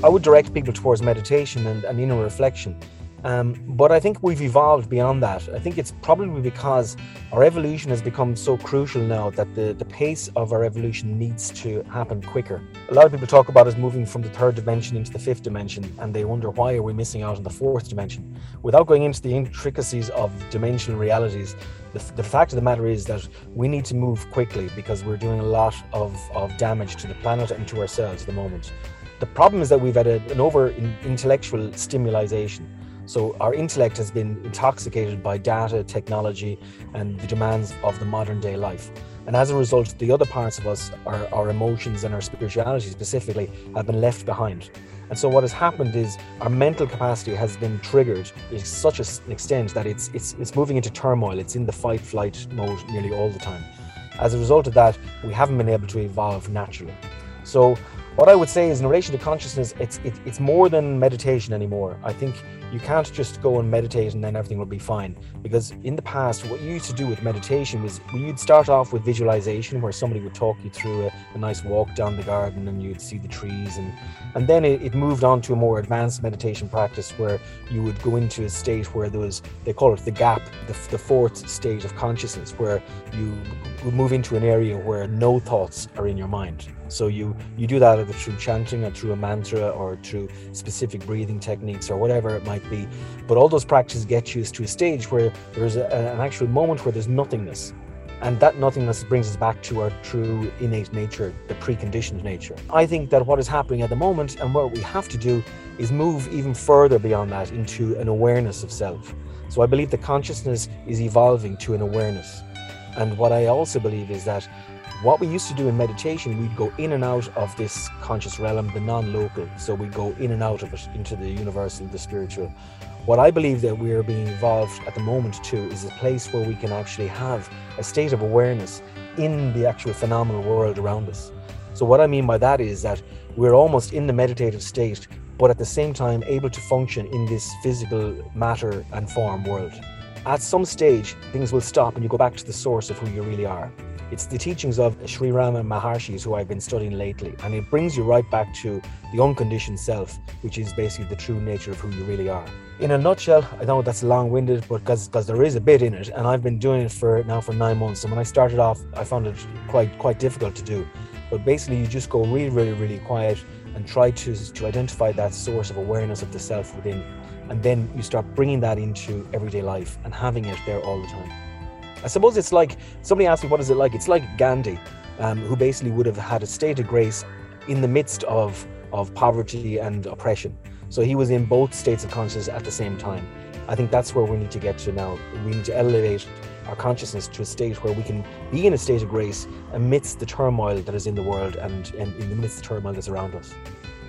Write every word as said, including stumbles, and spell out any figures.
I would direct people towards meditation and, and inner reflection. Um, but I think we've evolved beyond that. I think it's probably because our evolution has become so crucial now that the, the pace of our evolution needs to happen quicker. A lot of people talk about us moving from the third dimension into the fifth dimension, and they wonder why are we missing out on the fourth dimension. Without going into the intricacies of dimensional realities, the, the fact of the matter is that we need to move quickly because we're doing a lot of, of damage to the planet and to ourselves at the moment. The problem is that we've had a, an over-intellectual stimulation. So our intellect has been intoxicated by data, technology, and the demands of the modern day life. And as a result, the other parts of us, our, our emotions and our spirituality specifically, have been left behind. And so what has happened is our mental capacity has been triggered to such an extent that it's, it's, it's moving into turmoil. It's in the fight-flight mode nearly all the time. As a result of that, we haven't been able to evolve naturally. So what I would say is in relation to consciousness, it's it, it's more than meditation anymore. I think you can't just go and meditate and then everything will be fine. Because in the past, what you used to do with meditation was you'd start off with visualization where somebody would talk you through a, a nice walk down the garden and you'd see the trees. And, and then it, it moved on to a more advanced meditation practice where you would go into a state where there was, they call it the gap, the, the fourth state of consciousness, where you would move into an area where no thoughts are in your mind. So you, you do that either through chanting or through a mantra or through specific breathing techniques or whatever it might be. But all those practices get you to a stage where there's a, an actual moment where there's nothingness. And that nothingness brings us back to our true innate nature, the preconditioned nature. I think that what is happening at the moment and what we have to do is move even further beyond that into an awareness of self. So I believe that consciousness is evolving to an awareness. And what I also believe is that what we used to do in meditation, we'd go in and out of this conscious realm, the non-local. So we'd go in and out of it into the universal, the spiritual. What I believe that we are being evolved at the moment to is a place where we can actually have a state of awareness in the actual phenomenal world around us. So what I mean by that is that we're almost in the meditative state, but at the same time able to function in this physical matter and form world. At some stage, things will stop and you go back to the source of who you really are. It's the teachings of Sri Rama Maharshi who I've been studying lately, and it brings you right back to the unconditioned self, which is basically the true nature of who you really are. In a nutshell, I know that's long-winded, but because because there is a bit in it, and I've been doing it for now for nine months. And when I started off, I found it quite quite difficult to do. But basically, you just go really, really, really quiet and try to to identify that source of awareness of the self within, and then you start bringing that into everyday life and having it there all the time. I suppose it's like, somebody asked me, what is it like? It's like Gandhi, um, who basically would have had a state of grace in the midst of, of poverty and oppression. So he was in both states of consciousness at the same time. I think that's where we need to get to now. We need to elevate our consciousness to a state where we can be in a state of grace amidst the turmoil that is in the world and, and in the midst of the turmoil that's around us.